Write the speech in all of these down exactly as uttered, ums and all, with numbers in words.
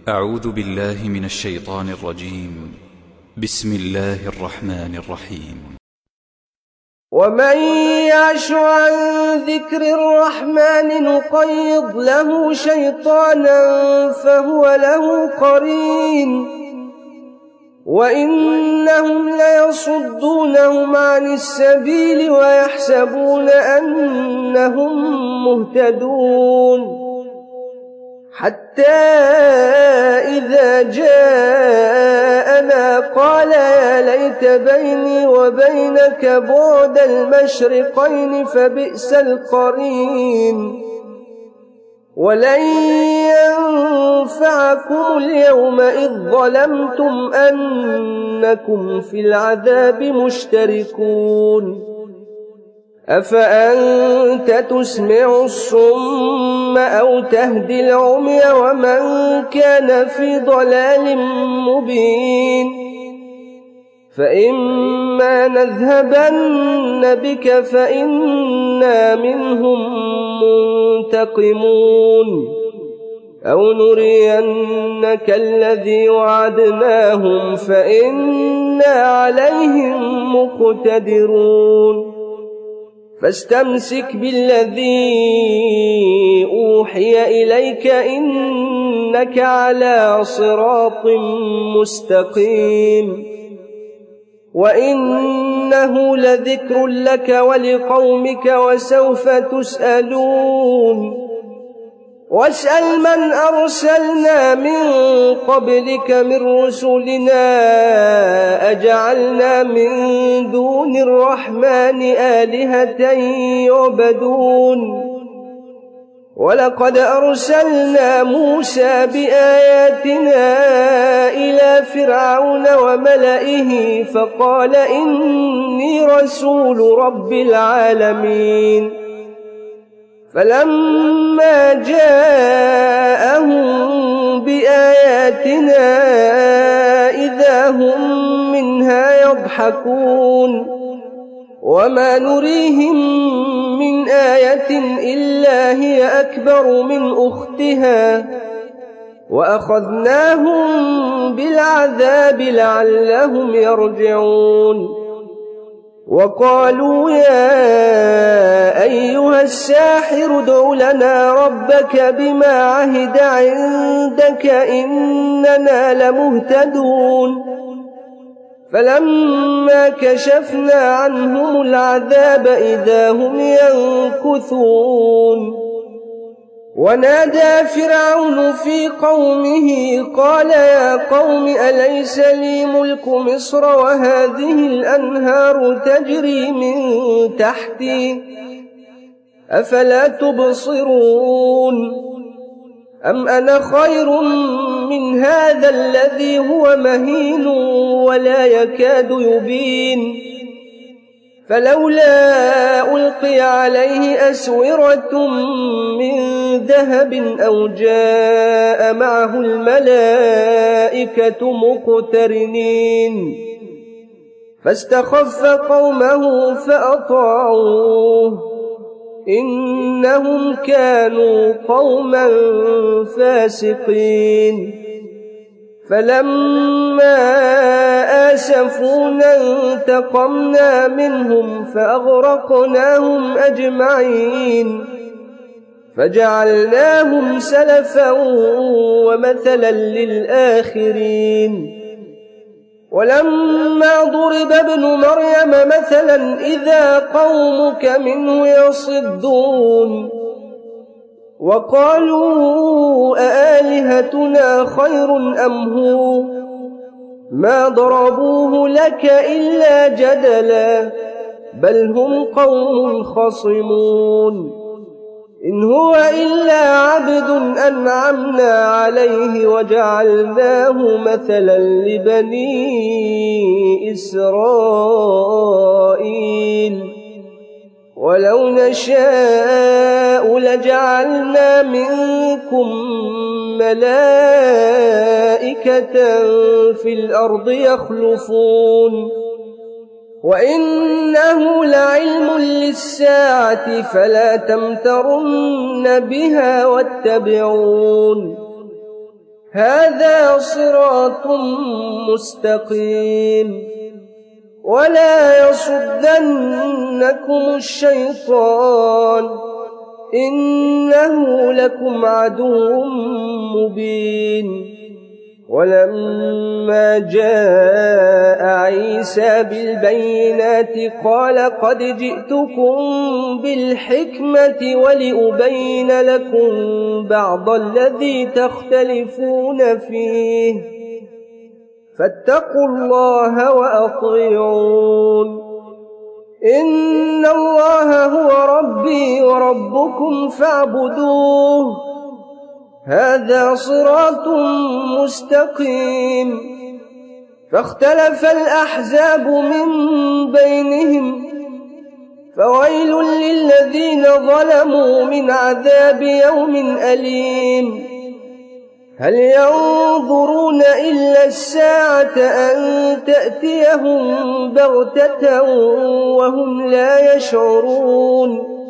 أعوذ بالله من الشيطان الرجيم. بسم الله الرحمن الرحيم. ومن يعش عن ذكر الرحمن نقيض له شيطانا فهو له قرين وإنهم ليصدونهم عن السبيل ويحسبون أنهم مهتدون حتى إذا جاءنا قال يا ليت بيني وبينك بعد المشرقين فبئس القرين ولن ينفعكم اليوم إذ ظلمتم أنكم في العذاب مشتركون أفأنت تسمع الصم أو تهدي العمي ومن كان في ضلال مبين فإما نذهبن بك فإنا منهم منتقمون أو نرينك الذي وعدناهم فإنا عليهم مقتدرون فاستمسك بالذي أوحي إليك إنك على صراط مستقيم وإنه لذكر لك ولقومك وسوف تسألون واسأل من أرسلنا من قبلك من رسلنا أجعلنا من دون الرحمن آلهة يعبدون ولقد أرسلنا موسى بآياتنا إلى فرعون وملئه فقال إني رسول رب العالمين فلما جاءهم بآياتنا إذا هم منها يضحكون وما نريهم من آية إلا هي أكبر من أختها وأخذناهم بالعذاب لعلهم يرجعون وقالوا يا أيها الساحر ادع لنا ربك بما عهد عندك إننا لمهتدون فلما كشفنا عنهم العذاب إذا هم ينكثون ونادى فرعون في قومه قال يا قوم أليس لي ملك مصر وهذه الأنهار تجري من تحتي أفلا تبصرون أم أنا خير من هذا الذي هو مهين ولا يكاد يبين فلولا ألقي عليه أسورة من ذهب أو جاء معه الملائكة مقترنين فاستخف قومه فأطاعوه إنهم كانوا قوما فاسقين فلما آسفونا انتقمنا منهم فأغرقناهم أجمعين فجعلناهم سلفا ومثلا للآخرين ولما ضرب ابن مريم مثلا إذا قومك منه يصدون وقالوا أآلهتنا خير أم هو ما ضربوه لك إلا جدلا بل هم قوم خصمون إن هو إلا عبد أنعمنا عليه وجعلناه مثلا لبني إسرائيل ولو نشاء لجعلنا منكم ملائكة في الأرض يخلفون وإنه لعلم للساعة فلا تمترن بها واتبعون هذا صراط مستقيم ولا يصدنكم الشيطان إنه لكم عدو مبين. ولما جاء عيسى بالبينات قال قد جئتكم بالحكمة ولأبين لكم بعض الذي تختلفون فيه فاتقوا الله وأطيعون. إن الله هو ربي وربكم فاعبدوه هذا صراط مستقيم. فاختلف الأحزاب من بينهم فويل للذين ظلموا من عذاب يوم أليم. هل ينظرون إلا الساعة أن تأتيهم بغتة وهم لا يشعرون.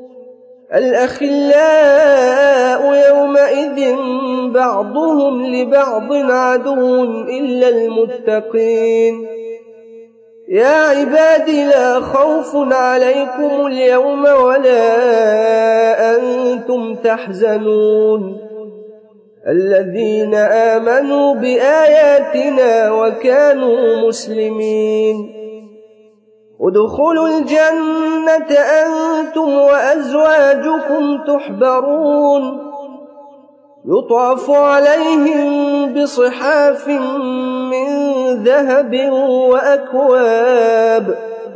الأخلاء يومئذ بعضهم لبعض عدو إلا المتقين. يا عباد لا خوف عليكم اليوم ولا أنتم تحزنون الذين آمنوا بآياتنا وكانوا مسلمين. ادخلوا الجنة أنتم وأزواجكم تحبرون يطاف عليهم بصحاف من ذهب وأكواب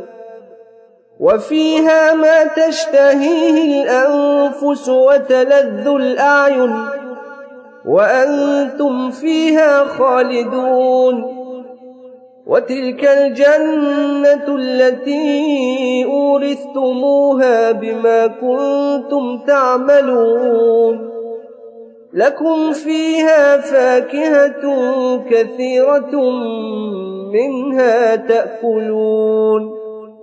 وفيها ما تشتهيه الأنفس وتلذ الأعين وأنتم فيها خالدون. وتلك الجنة التي أورثتموها بما كنتم تعملون لكم فيها فاكهة كثيرة منها تأكلون.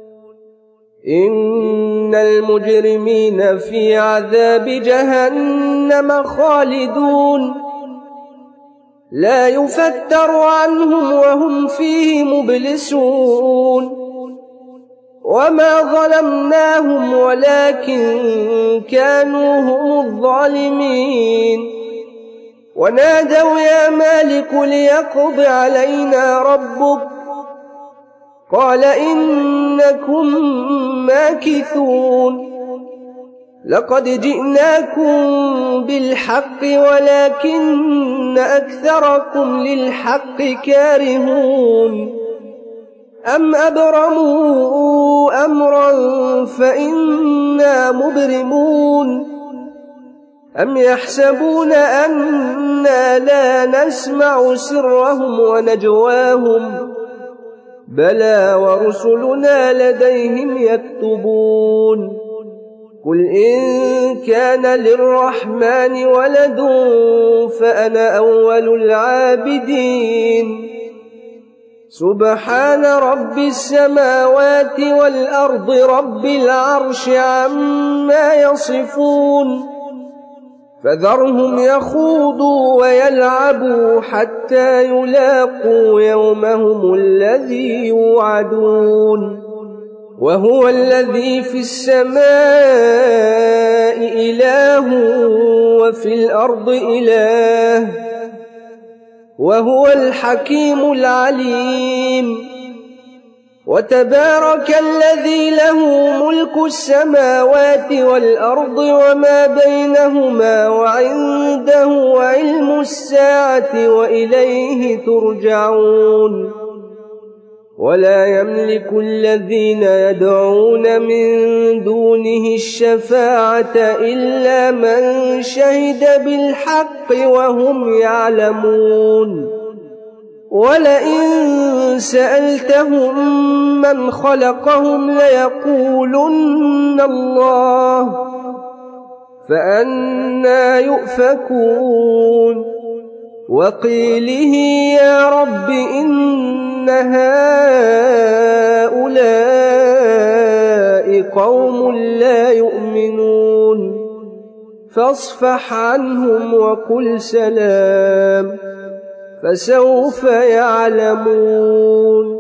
إن المجرمين في عذاب جهنم خالدون لا يفتر عنهم وهم فيه مبلسون. وما ظلمناهم ولكن كانوا هم الظالمين. ونادوا يا مالك ليقض علينا ربك قال إنكم ماكثون. لقد جئناكم بالحق ولكن أكثركم للحق كارهون. أم أبرموا أمرا فإنا مبرمون أم يحسبون أنا لا نسمع سرهم ونجواهم بلى ورسلنا لديهم يكتبون. قل إن كان للرحمن ولد فأنا أول العابدين. سبحان رب السماوات والأرض رب العرش عما يصفون. فذرهم يخوضوا ويلعبوا حتى يلاقوا يومهم الذي يوعدون. وهو الذي في السماء إله وفي الأرض إله وهو الحكيم العليم. وتبارك الذي له ملك السماوات والأرض وما بينهما وعنده علم الساعة وإليه ترجعون. ولا يملك الذين يدعون من دونه الشفاعة إلا من شهد بالحق وهم يعلمون. ولئن سألتهم من خلقهم ليقولن الله فأنى يؤفكون. وقيله يا رب إن هؤلاء قوم لا يؤمنون فاصفح عنهم وقل سلام فسوف يعلمون.